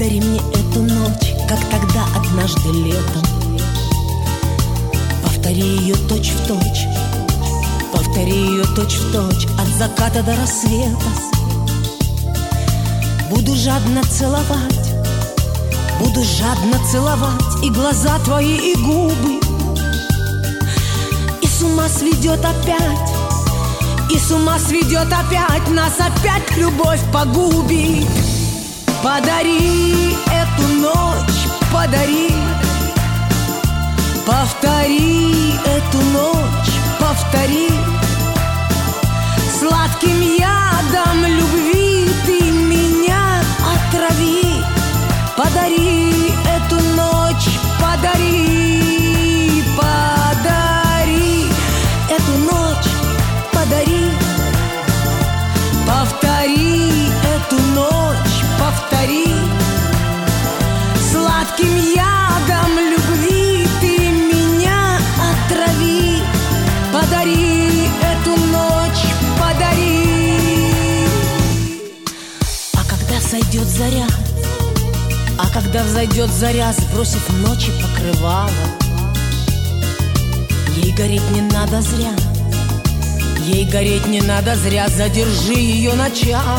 Повтори мне эту ночь, как тогда однажды летом. Повтори ее точь-в-точь, повтори ее точь-в-точь, от заката до рассвета. Буду жадно целовать, буду жадно целовать и глаза твои, и губы. И с ума сведет опять, и с ума сведет опять, нас опять любовь погубит. Подари эту ночь, подари, повтори эту ночь, повтори. Сладким ядом любви ты меня отрави. Подари эту ночь, подари, подари эту ночь, подари. Повтори эту ночь, повтори. Сладким ядом любви ты меня отрави. Подари эту ночь, подари. А когда сойдет заря, а когда взойдет заря, сбросив ночи покрывало, ей гореть не надо зря, ей гореть не надо зря, задержи ее начало.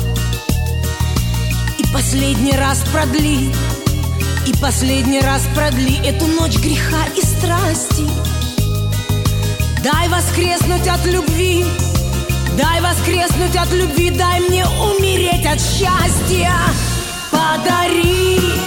И последний раз продли, и последний раз продли эту ночь греха и страсти. Дай воскреснуть от любви, дай воскреснуть от любви, дай мне умереть от счастья. Подари